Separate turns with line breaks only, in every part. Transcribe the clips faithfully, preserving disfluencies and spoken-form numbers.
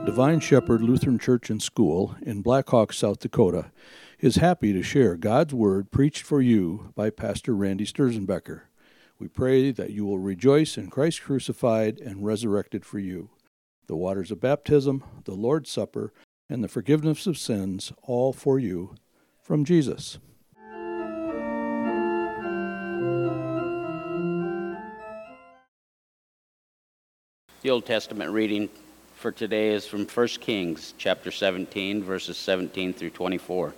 Divine Shepherd Lutheran Church and School in Black Hawk, South Dakota, is happy to share God's Word preached for you by Pastor Randy Sturzenbecker. We pray that you will rejoice in Christ crucified and resurrected for you. The waters of baptism, the Lord's Supper, and the forgiveness of sins, all for you, from Jesus.
The Old Testament reading for today is from First Kings chapter seventeen, verses seventeen through twenty-four.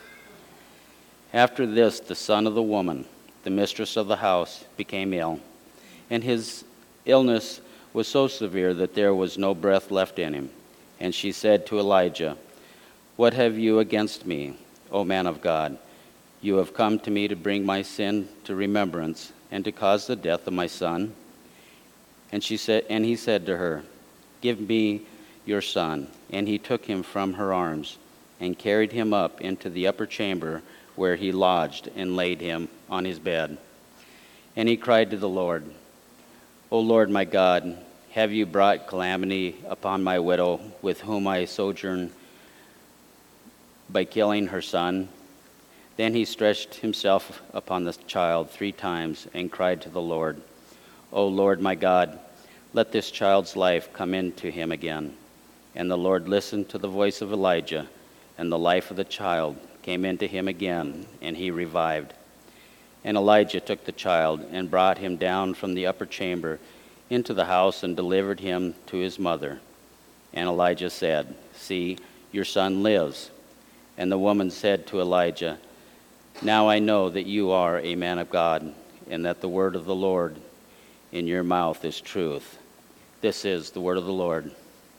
After this, the son of the woman, the mistress of the house, became ill, and his illness was so severe that there was no breath left in him. And she said to Elijah, "What have you against me, O man of God? You have come to me to bring my sin to remembrance and to cause the death of my son?" And she said, and he said to her, "Give me your son." And he took him from her arms and carried him up into the upper chamber where he lodged and laid him on his bed. And he cried to the Lord, "O Lord my God, have you brought calamity upon my widow with whom I sojourn by killing her son?" Then he stretched himself upon the child three times and cried to the Lord, "O Lord my God, let this child's life come into him again." And the Lord listened to the voice of Elijah, and the life of the child came into him again, and he revived. And Elijah took the child and brought him down from the upper chamber into the house and delivered him to his mother. And Elijah said, "See, your son lives." And the woman said to Elijah, "Now I know that you are a man of God, and that the word of the Lord in your mouth is truth." This is the word of the Lord.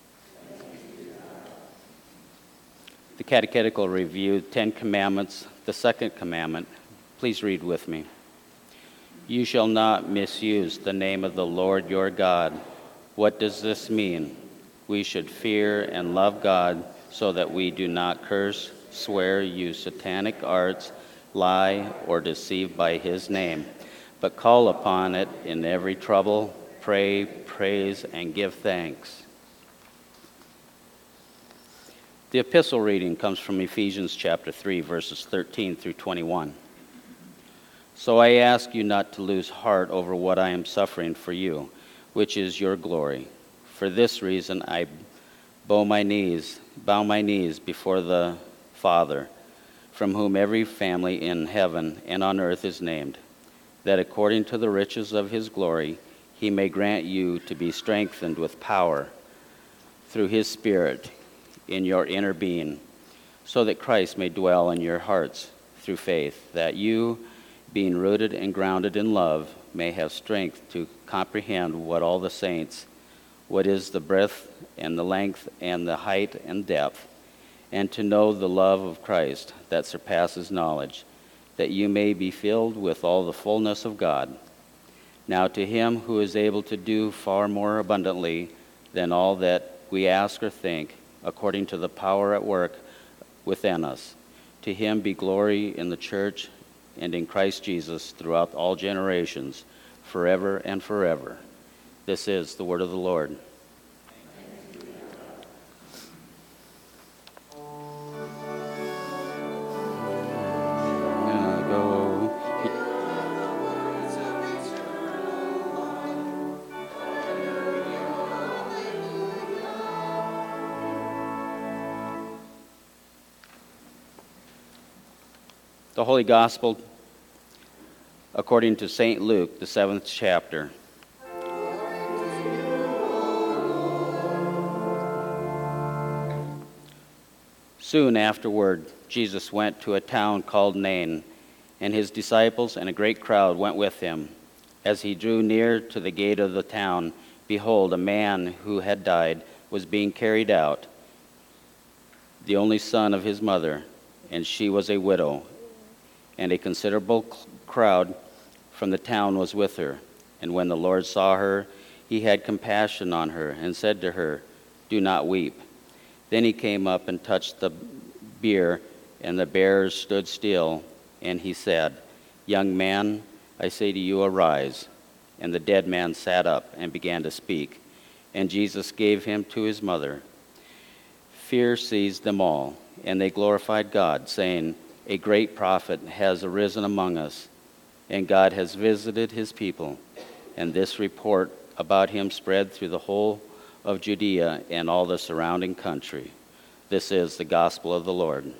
The Catechetical Review, Ten Commandments, the second commandment. Please read with me. "You shall not misuse the name of the Lord your God." What does this mean? We should fear and love God so that we do not curse, swear, use satanic arts, lie, or deceive by his name, but call upon it in every trouble, pray, praise, and give thanks. The epistle reading comes from Ephesians chapter three, verses thirteen through twenty-one. "So I ask you not to lose heart over what I am suffering for you, which is your glory. For this reason I bow my knees, bow my knees before the Father, from whom every family in heaven and on earth is named, that according to the riches of his glory he may grant you to be strengthened with power through his Spirit in your inner being, so that Christ may dwell in your hearts through faith, that you, being rooted and grounded in love, may have strength to comprehend what all the saints, what is the breadth and the length and the height and depth, and to know the love of Christ that surpasses knowledge, that you may be filled with all the fullness of God. Now to him who is able to do far more abundantly than all that we ask or think, according to the power at work within us, to him be glory in the church and in Christ Jesus throughout all generations, forever and forever." This is the word of the Lord. The Holy Gospel according to Saint Luke, the seventh chapter. Soon afterward, Jesus went to a town called Nain, and his disciples and a great crowd went with him. As he drew near to the gate of the town, behold, a man who had died was being carried out, the only son of his mother, and she was a widow. And a considerable crowd from the town was with her. And when the Lord saw her, he had compassion on her and said to her, "Do not weep." Then he came up and touched the bier, and the bearers stood still. And he said, "Young man, I say to you, arise." And the dead man sat up and began to speak. And Jesus gave him to his mother. fear seized them all, and they glorified God, saying, "A great prophet has arisen among us, and God has visited his people." And this report about him spread through the whole of Judea and all the surrounding country. This is the gospel of the Lord.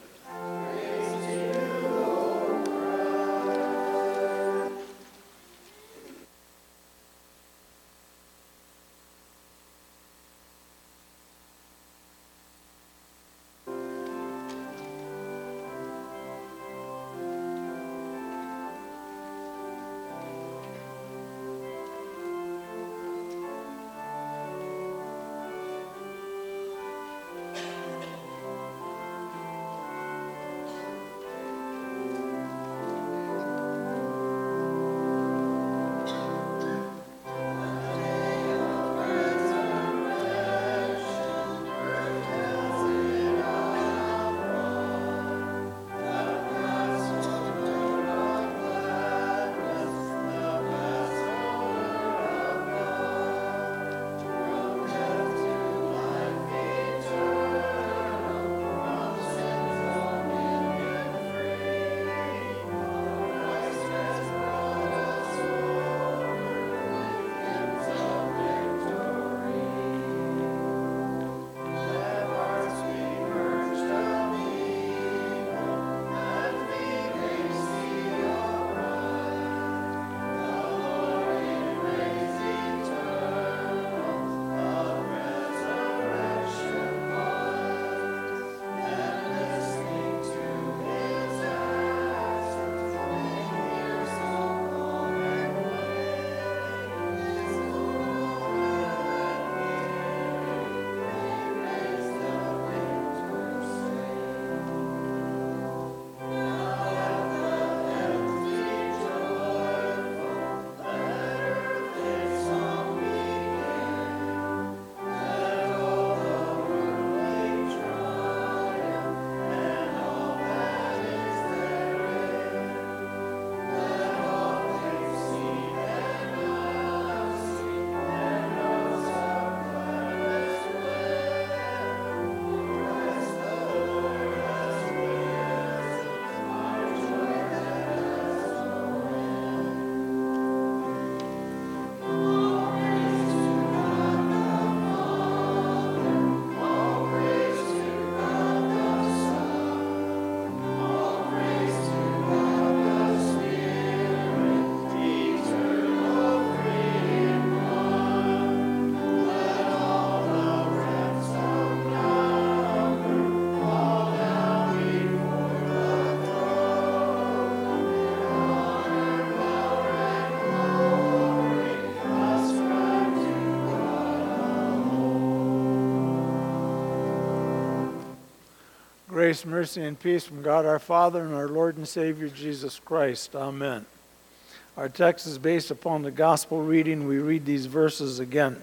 Grace, mercy, and peace from God our Father and our Lord and Savior Jesus Christ. Amen. Our text is based upon the gospel reading. We read these verses again.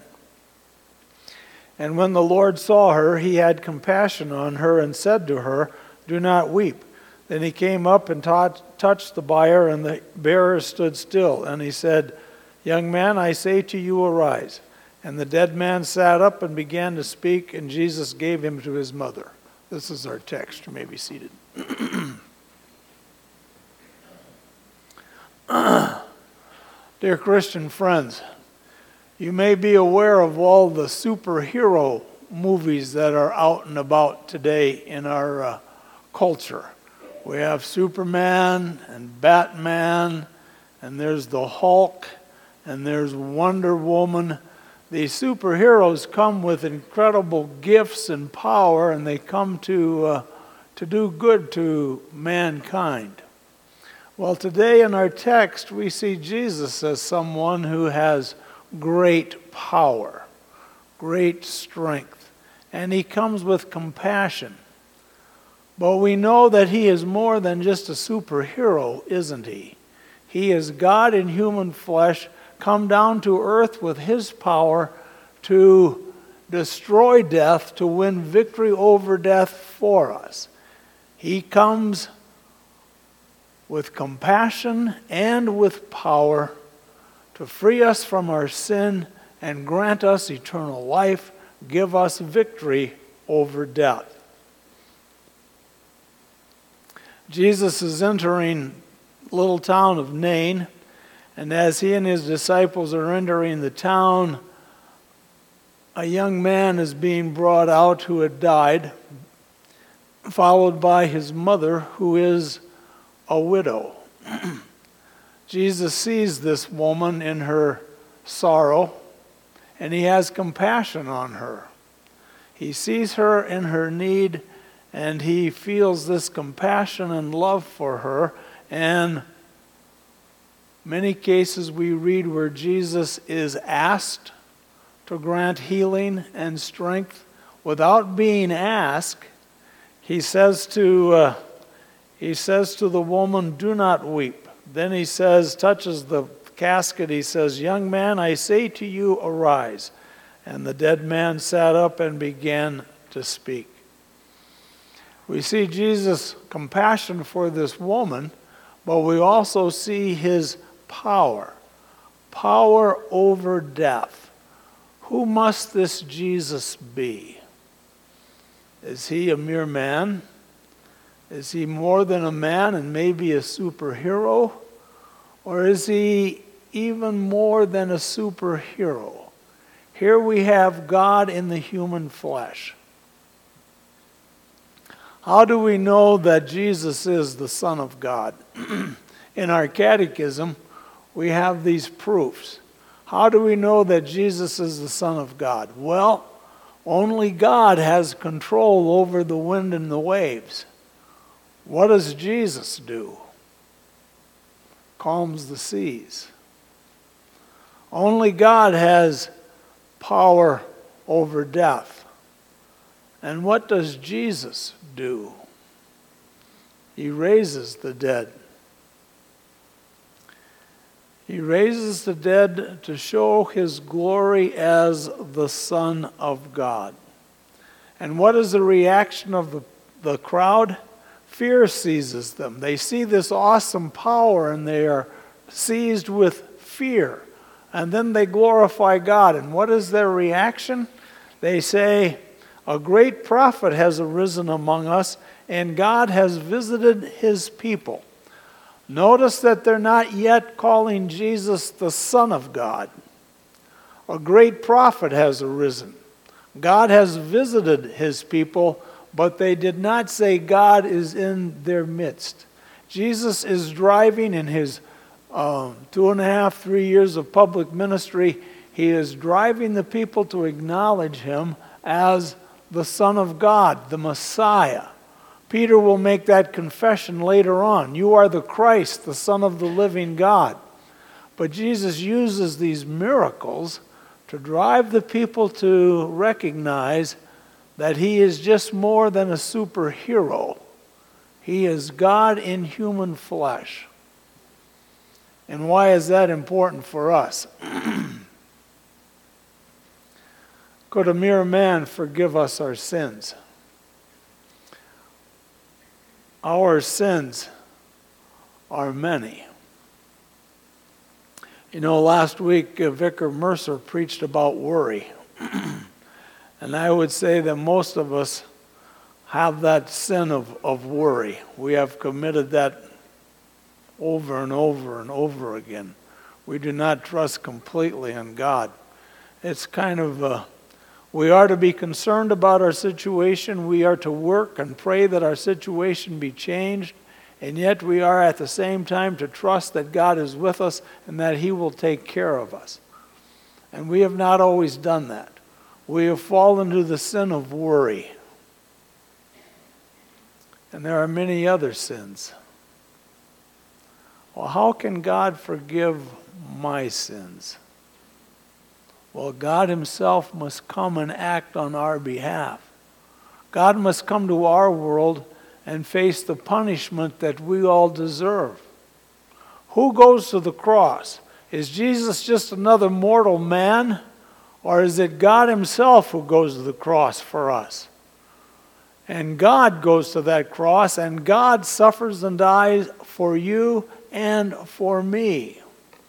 And when the Lord saw her, he had compassion on her and said to her, "Do not weep." Then he came up and taught, touched the bier, and the bearer stood still. And he said, "Young man, I say to you, arise." And the dead man sat up and began to speak, and Jesus gave him to his mother. This is our text. You may be seated. Dear Christian friends, you may be aware of all the superhero movies that are out and about today in our uh, culture. We have Superman and Batman, and there's the Hulk, and there's Wonder Woman. These superheroes come with incredible gifts and power, and they come to uh, to do good to mankind. Well, today in our text, we see Jesus as someone who has great power, great strength, and he comes with compassion. But we know that he is more than just a superhero, isn't he? He is God in human flesh, come down to earth with his power to destroy death, to win victory over death for us. He comes with compassion and with power to free us from our sin and grant us eternal life, give us victory over death. Jesus is entering the little town of Nain, and as he and his disciples are entering the town, a young man is being brought out who had died, followed by his mother, who is a widow. Jesus sees this woman in her sorrow, and he has compassion on her. He sees her in her need, and he feels this compassion and love for her. And many cases we read where Jesus is asked to grant healing and strength. Without being asked, he says to uh, he says to the woman, "Do not weep." Then he says, touches the casket, he says, "Young man, I say to you, arise." And the dead man sat up and began to speak. We see Jesus' compassion for this woman, but we also see his power. Power over death. Who must this Jesus be? Is he a mere man? Is he more than a man and maybe a superhero? Or is he even more than a superhero? Here we have God in the human flesh. How do we know that Jesus is the Son of God? In our catechism, we have these proofs. How do we know that Jesus is the Son of God? Well, only God has control over the wind and the waves. What does Jesus do? Calms the seas. Only God has power over death. And what does Jesus do? He raises the dead. He raises the dead to show his glory as the Son of God. And what is the reaction of the, the crowd? Fear seizes them. They see this awesome power and they are seized with fear. And then they glorify God. And what is their reaction? They say, "A great prophet has arisen among us, and God has visited his people." Notice that they're not yet calling Jesus the Son of God. A great prophet has arisen. God has visited his people, but they did not say God is in their midst. Jesus is driving in his uh, two and a half, three years of public ministry. He is driving the people to acknowledge him as the Son of God, the Messiah. Peter will make that confession later on. You are the Christ, the Son of the living God. But Jesus uses these miracles to drive the people to recognize that he is just more than a superhero. He is God in human flesh. And why is that important for us? Could a mere man forgive us our sins? Our sins are many. You know, last week uh, Vicar Mercer preached about worry. And I would say that most of us have that sin of, of worry. We have committed that over and over and over again. We do not trust completely in God. It's kind of, uh, we are to be concerned about our situation. We are to work and pray that our situation be changed. And yet we are at the same time to trust that God is with us and that he will take care of us. And we have not always done that. We have fallen into the sin of worry. And there are many other sins. Well, how can God forgive my sins? Well, God himself must come and act on our behalf. God must come to our world and face the punishment that we all deserve. Who goes to the cross? Is Jesus just another mortal man? Or is it God himself who goes to the cross for us? And God goes to that cross, and God suffers and dies for you and for me.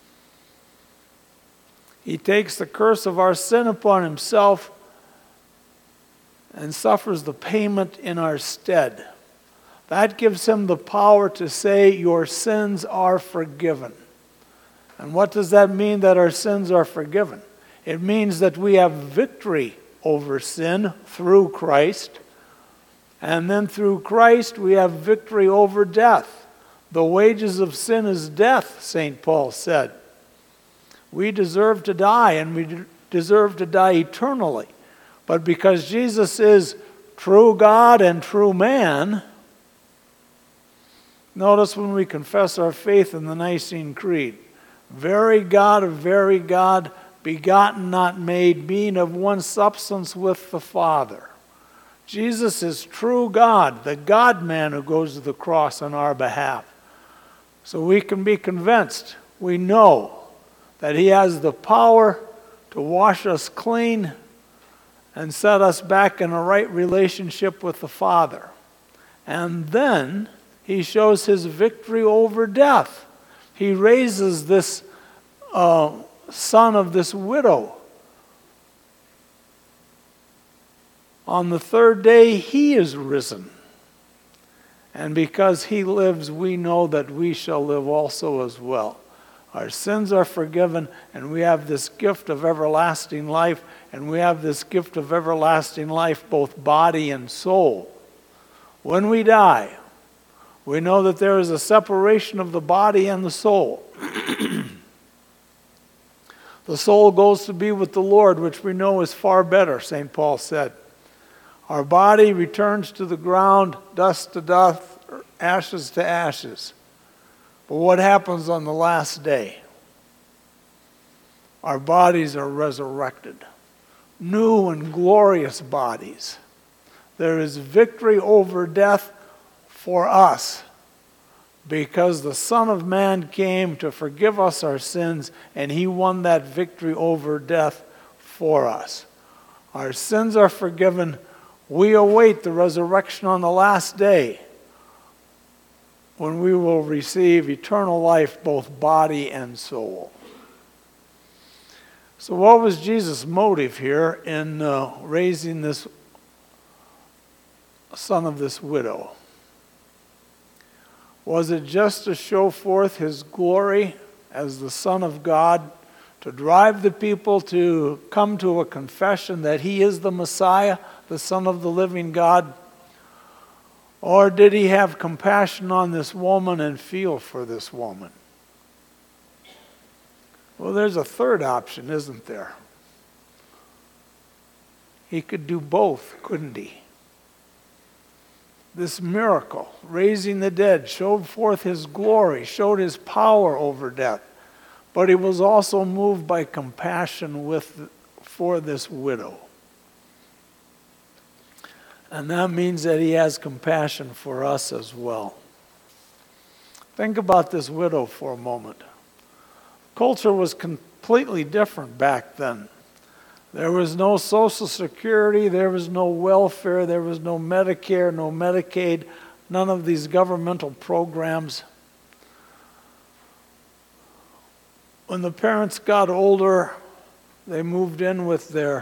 He takes the curse of our sin upon himself and suffers the payment in our stead. That gives him the power to say, your sins are forgiven. And what does that mean, that our sins are forgiven? It means that we have victory over sin through Christ. And then through Christ, we have victory over death. The wages of sin is death, Saint Paul said. We deserve to die, and we deserve to die eternally. But because Jesus is true God and true man, notice when we confess our faith in the Nicene Creed, very God of very God, begotten, not made, being of one substance with the Father. Jesus is true God, the God-man who goes to the cross on our behalf. So we can be convinced, we know that he has the power to wash us clean and set us back in a right relationship with the Father. And then he shows his victory over death. He raises this uh, son of this widow. On the third day, he is risen. And because he lives, we know that we shall live also as well. Our sins are forgiven, and we have this gift of everlasting life, and we have this gift of everlasting life, both body and soul. When we die, we know that there is a separation of the body and the soul. The soul goes to be with the Lord, which we know is far better, Saint Paul said. Our body returns to the ground, dust to dust, ashes to ashes. But what happens on the last day? Our bodies are resurrected. New and glorious bodies. There is victory over death for us, because the Son of Man came to forgive us our sins, and he won that victory over death for us. Our sins are forgiven. We await the resurrection on the last day, when we will receive eternal life, both body and soul. So what was Jesus' motive here in uh, raising this son of this widow? Was it just to show forth his glory as the Son of God, to drive the people to come to a confession that he is the Messiah, the Son of the living God? Or did he have compassion on this woman and feel for this woman? Well, there's a third option, isn't there? He could do both, couldn't he? This miracle, raising the dead, showed forth his glory, showed his power over death. But he was also moved by compassion with, for this widow. And that means that he has compassion for us as well. Think about this widow for a moment. Culture was completely different back then. There was no Social Security, there was no welfare, there was no Medicare, no Medicaid, none of these governmental programs. When the parents got older, they moved in with their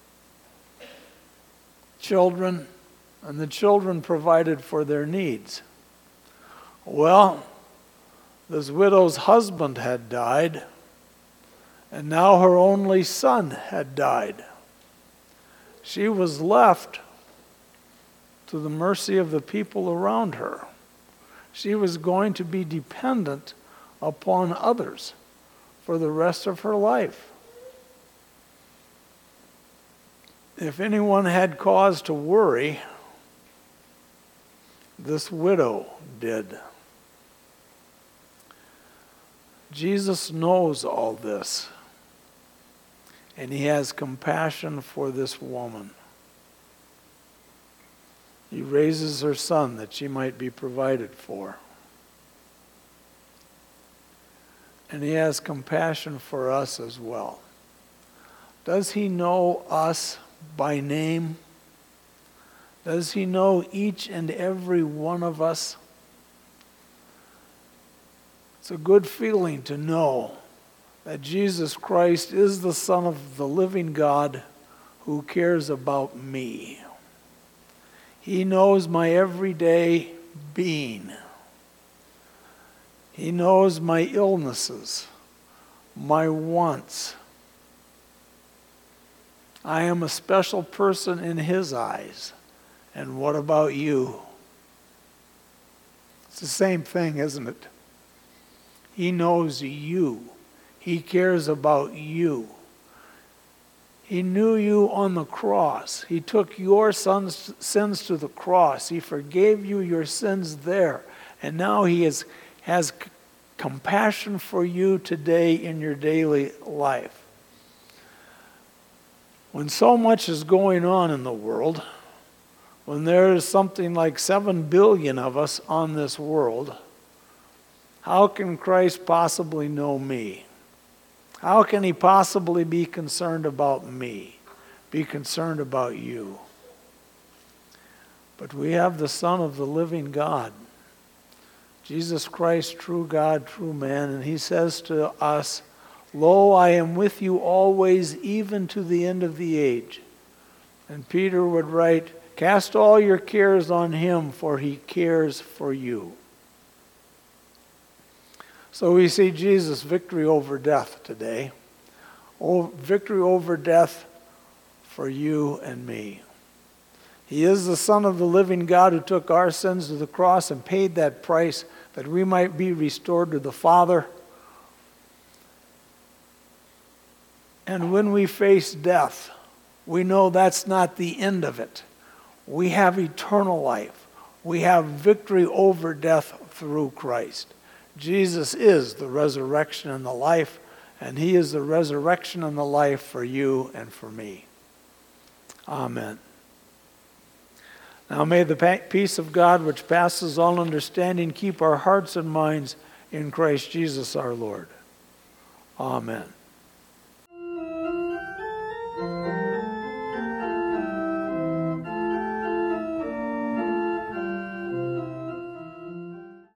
children, and the children provided for their needs. Well, this widow's husband had died, and now her only son had died. She was left to the mercy of the people around her. She was going to be dependent upon others for the rest of her life. If anyone had cause to worry, this widow did. Jesus knows all this, and he has compassion for this woman. He raises her son that she might be provided for. And he has compassion for us as well. Does he know us by name? Does he know each and every one of us? It's a good feeling to know that Jesus Christ is the Son of the living God who cares about me. He knows my everyday being. He knows my illnesses, my wants. I am a special person in His eyes. And what about you? It's the same thing, isn't it? He knows you. He cares about you. He knew you on the cross. He took your son's sins to the cross. He forgave you your sins there. And now He is, has c- compassion for you today in your daily life. When so much is going on in the world, when there is something like seven billion of us on this world, how can Christ possibly know me? How can He possibly be concerned about me, be concerned about you? But we have the Son of the living God, Jesus Christ, true God, true man, and He says to us, "Lo, I am with you always, even to the end of the age." And Peter would write, "Cast all your cares on Him, for He cares for you." So we see Jesus' victory over death today. Oh, victory over death for you and me. He is the Son of the living God who took our sins to the cross and paid that price that we might be restored to the Father. And when we face death, we know that's not the end of it. We have eternal life. We have victory over death through Christ. Jesus is the resurrection and the life, and He is the resurrection and the life for you and for me. Amen. Now may the peace of God, which passes all understanding, keep our hearts and minds in Christ Jesus our Lord. Amen.